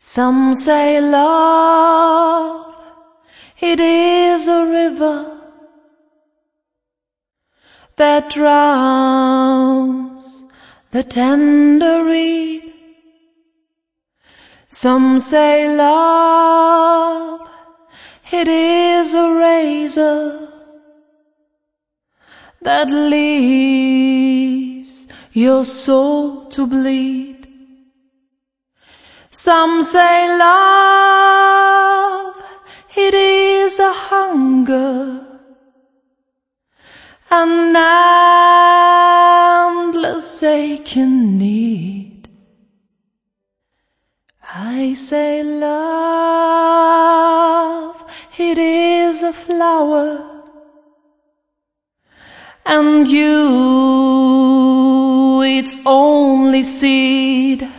Some say love, it is a river that drowns the tender reed. Some say love, it is a razor that leaves your soul to bleed. Some say love, it is a hunger, an endless aching need. I say love, it is a flower, and you its only seed.